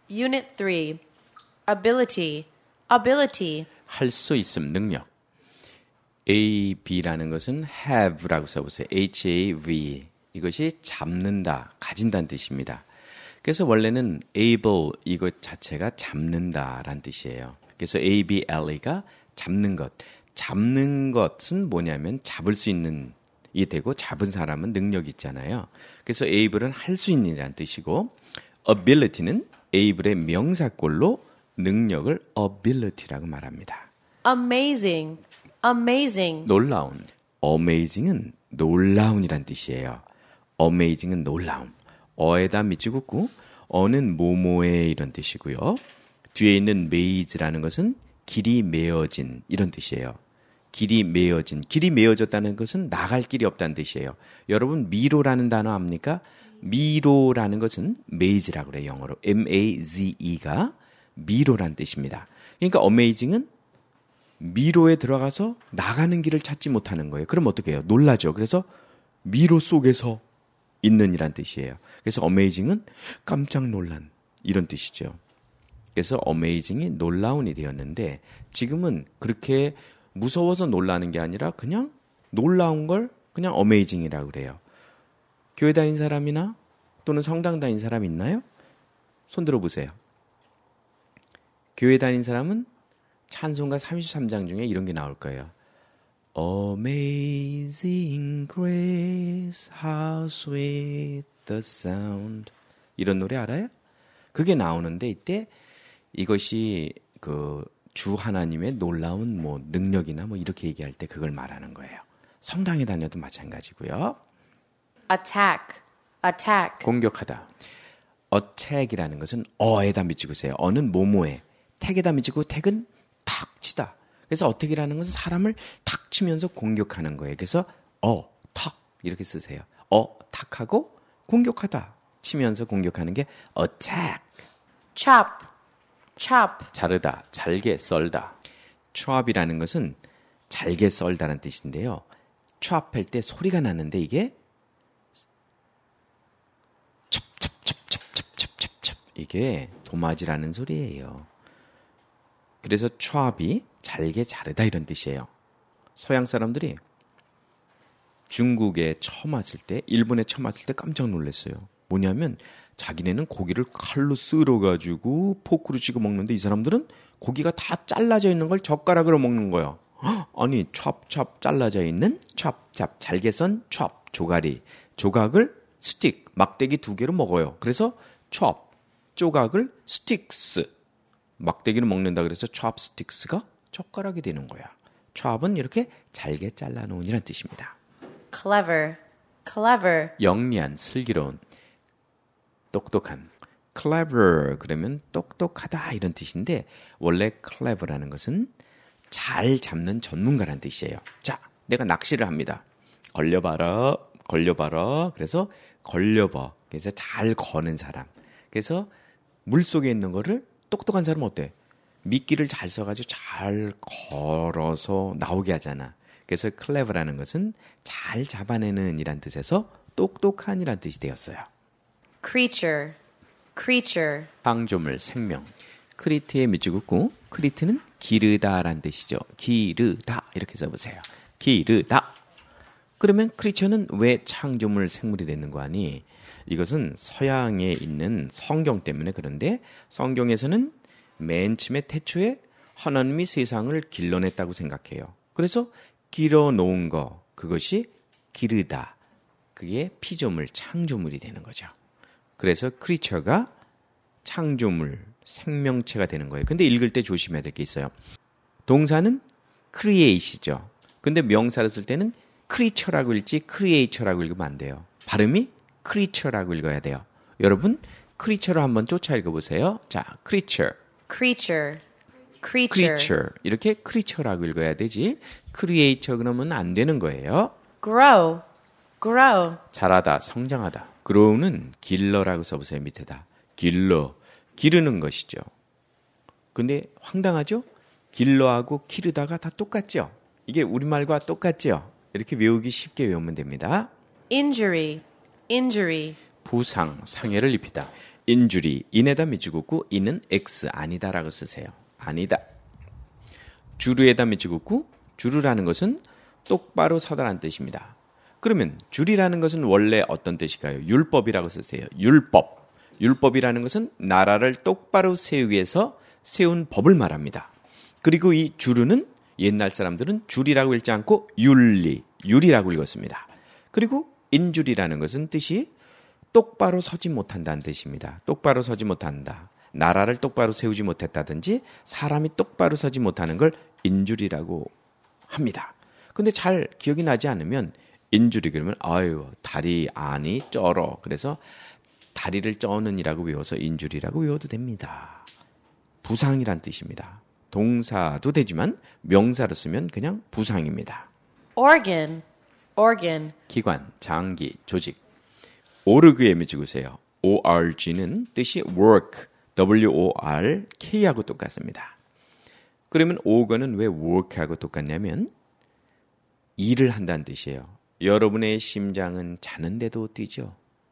Unit 3. Ability. Ability. 할 수 있음, 능력. A, B라는 것은 have라고 써보세요. H-A-V. 이것이 잡는다, 가진다는 뜻입니다. 그래서 원래는 able 이것 자체가 잡는다라는 뜻이에요. 그래서 A-B-L-E가 잡는 것. 잡는 것은 뭐냐면 잡을 수 있는 이 되고 잡은 사람은 능력이 있잖아요. 그래서 able은 할 수 있는이라는 뜻이고 ability는 able의 명사꼴로 능력을 ability라고 말합니다. Amazing. Amazing. 놀라운. amazing은 놀라운이란 뜻이에요. amazing은 놀라움. 어에다 밑줄 긋고 어는 뭐뭐에 이런 뜻이고요. 뒤에 있는 maze라는 것은 길이 메어진 이런 뜻이에요. 길이 메어진. 길이 메어졌다는 것은 나갈 길이 없다는 뜻이에요. 여러분 미로라는 단어 압니까? 미로라는 것은 maze라고 그래요. 영어로. M-A-Z-E가 미로라는 뜻입니다. 그러니까 amazing은 미로에 들어가서 나가는 길을 찾지 못하는 거예요. 그럼 어떻게 해요? 놀라죠. 그래서 미로 속에서 있는 이란 뜻이에요. 그래서 amazing은 깜짝 놀란 이런 뜻이죠. 그래서 amazing이 놀라운이 되었는데 지금은 그렇게 무서워서 놀라는 게 아니라 그냥 놀라운 걸 그냥 amazing이라고 그래요. 교회 다닌 사람이나 또는 성당 다닌 사람 있나요? 손 들어보세요. 교회 다닌 사람은 찬송가 33장 중에 이런 게 나올 거예요. Amazing grace, how sweet the sound. 이런 노래 알아요? 그게 나오는데 이때 이것이 주 하나님의 놀라운 뭐 능력이나 뭐 이렇게 얘기할 때 그걸 말하는 거예요. 성당에 다녀도 마찬가지고요. Attack. Attack. 공격하다. attack이라는 것은 어에다 밑줄으세요. 어는 뭐뭐에. 택에다 밑줄고 택은 탁 치다. 그래서 attack이라는 것은 사람을 탁 치면서 공격하는 거예요. 그래서 탁 이렇게 쓰세요. 탁하고 공격하다. 치면서 공격하는 게 attack. Chop. Chop. 자르다, 잘게 썰다. chop이라는 것은 잘게 썰다는 뜻인데요. chop 할 때 소리가 나는데 이게 첩첩첩첩첩첩첩 이게 도마지라는 소리예요. 그래서 chop이 잘게 자르다 이런 뜻이에요. 서양 사람들이 중국에 처음 왔을 때, 일본에 처음 왔을 때 깜짝 놀랐어요. 뭐냐면 자기네는 고기를 칼로 쓸어가지고 포크로 찍어 먹는데 이 사람들은 고기가 다 잘라져 있는 걸 젓가락으로 먹는 거예요. 아니 찹찹 잘라져 있는 찹찹 잘게 썬 찹 조가리 조각을 스틱 막대기 2개로 먹어요. 그래서 찹 조각을 스틱스 막대기로 먹는다 그래서 찹스틱스가 젓가락이 되는 거야. 찹은 이렇게 잘게 잘라놓은이란 뜻입니다. Clever. Clever. 영리한 슬기로운 똑똑한. clever 그러면 똑똑하다 이런 뜻인데 원래 clever라는 것은 잘 잡는 전문가라는 뜻이에요. 자, 내가 낚시를 합니다. 걸려봐라. 걸려봐라. 그래서 걸려봐. 그래서 잘 거는 사람. 그래서 물속에 있는 거를 똑똑한 사람은 어때? 미끼를 잘 써가지고 잘 걸어서 나오게 하잖아. 그래서 clever라는 것은 잘 잡아내는 이란 뜻에서 똑똑한 이란 뜻이 되었어요. Creature. Creature. 방조물, 생명. 크리트에 밑줄 긋고 크리트는 기르다라는 뜻이죠. 기르다 이렇게 써보세요. 기르다. 그러면 크리처는 왜 창조물 생물이 되는 거 아니? 이것은 서양에 있는 성경 때문에 그런데 성경에서는 맨 처음에 태초에 하나님이 세상을 길러냈다고 생각해요. 그래서 길어놓은 거 그것이 기르다. 그게 피조물, 창조물이 되는 거죠. 그래서 크리처가 창조물, 생명체가 되는 거예요. 근데 읽을 때 조심해야 될 게 있어요. 동사는 create이죠. 근데 명사를 쓸 때는 creature라고 읽지 creature라고 읽으면 안 돼요. 발음이 creature라고 읽어야 돼요. 여러분 creature를 한번 쫓아 읽어보세요. 자, creature. Creature. Creature. creature. 이렇게 creature라고 읽어야 되지 creature 그러면 안 되는 거예요. Grow. Grow. 자라다, 성장하다. grow는 길러라고 써보세요. 밑에다. 길러. 기르는 것이죠. 근데 황당하죠? 길러하고 기르다가 다 똑같죠? 이게 우리말과 똑같죠? 이렇게 외우기 쉽게 외우면 됩니다. Injury. Injury. 부상, 상해를 입히다. 인주리, 인에다 미치겠고 인은 X 아니다라고 쓰세요. 아니다. 주르에다 미치겠고 주르라는 것은 똑바로 서다라는 뜻입니다. 그러면 주리라는 것은 원래 어떤 뜻일까요? 율법이라고 쓰세요. 율법. 율법이라는 것은 나라를 똑바로 세우기 위해서 세운 법을 말합니다. 그리고 이 주르는 옛날 사람들은 줄이라고 읽지 않고 율이라고 읽었습니다. 그리고 인줄이라는 것은 뜻이 똑바로 서지 못한다는 뜻입니다. 똑바로 서지 못한다. 나라를 똑바로 세우지 못했다든지 사람이 똑바로 서지 못하는 걸 인줄이라고 합니다. 근데 잘 기억이 나지 않으면 인줄이 그러면 아유 다리 아니 쩔어. 그래서 다리를 쩌는이라고 외워서 인줄이라고 외워도 됩니다. 부상이란 뜻입니다. 동사도 되지만 명사로 쓰면 그냥 부상입니다. organ, organ, 기관, 장기, 조직. 오르그에 미치고세요. org는 뜻이 work, work하고 똑같습니다. 그러면 organ은 왜 work하고 똑같냐면 일을 한다는 뜻이에요. 여러분의 심장은 자는데도 뛰죠.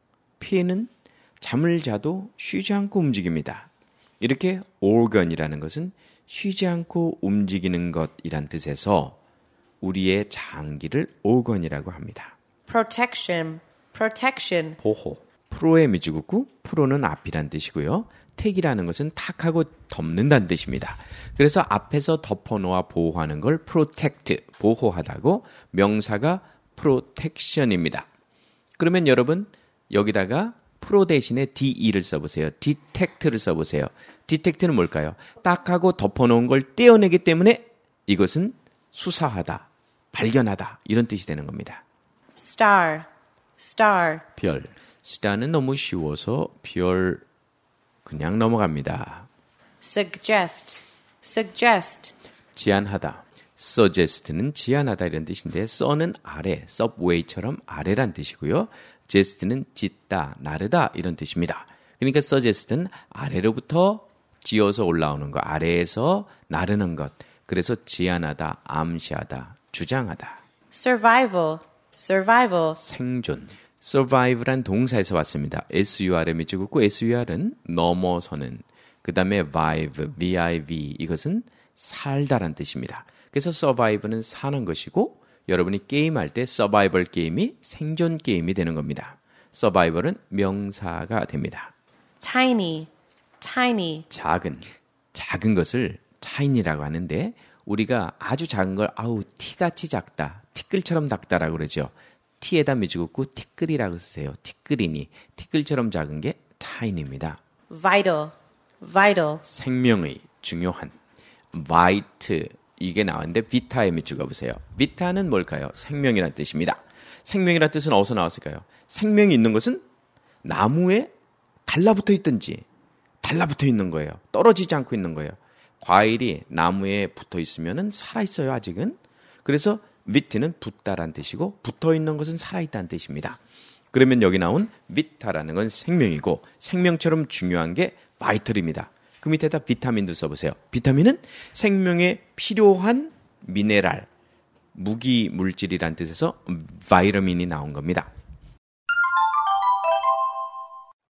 폐는 잠을 자도 쉬지 않고 움직입니다. 이렇게 organ이라는 것은 쉬지 않고 움직이는 것이란 뜻에서 우리의 장기를 organ이라고 합니다. protection, protection, 보호. 프로에 미지국구, 프로는 앞이란 뜻이고요. 택이라는 것은 탁하고 덮는다는 뜻입니다. 그래서 앞에서 덮어놓아 보호하는 걸 protect, 보호하다고 명사가 protection입니다. 그러면 여러분 여기다가 프로 대신에 DE를 써보세요. detect를 써보세요. detect는 뭘까요? 딱하고 덮어놓은 걸 떼어내기 때문에 이것은 수사하다, 발견하다 이런 뜻이 되는 겁니다. star, star, 별. star는 너무 쉬워서 별 그냥 넘어갑니다. suggest, suggest, 제안하다. suggest는 제안하다 이런 뜻인데 써는 아래, subway처럼 아래란 뜻이고요. jest는 짓다, 나르다 이런 뜻입니다. 그러니까 suggest는 아래로부터 지어서 올라오는 것, 아래에서 나르는 것. 그래서 제안하다, 암시하다, 주장하다. survival, survival, 생존. survive란 동사에서 왔습니다. sur에 밑줄긋고 sur은 넘어서는. 그 다음에 vive, 이것은 살다란 뜻입니다. 그래서 survive는 사는 것이고 여러분이 게임할 때 서바이벌 게임이 생존 게임이 되는 겁니다. 서바이벌은 명사가 됩니다. tiny, tiny, 작은 것을 tiny라고 하는데 우리가 아주 작은 걸 아우 티같이 작다, 티끌처럼 작다라고 그러죠. 티에다 미지긋고 티끌이라고 쓰세요. 티끌이니 티끌처럼 작은 게 tiny입니다. vital, vital, 생명의 중요한 vite 이게 나왔는데 비타에 밑줄가 보세요. 비타는 뭘까요? 생명이라는 뜻입니다. 생명이라는 뜻은 어디서 나왔을까요? 생명이 있는 것은 나무에 달라붙어 있든지 달라붙어 있는 거예요. 떨어지지 않고 있는 거예요. 과일이 나무에 붙어 있으면 살아있어요. 아직은. 그래서 비트는 붙다라는 뜻이고 붙어 있는 것은 살아있다는 뜻입니다. 그러면 여기 나온 비타라는 건 생명이고 생명처럼 중요한 게 바이털입니다. 그 밑에다 비타민도 써보세요. 비타민은 생명에 필요한 미네랄, 무기 물질이란 뜻에서 바이러민이 나온 겁니다.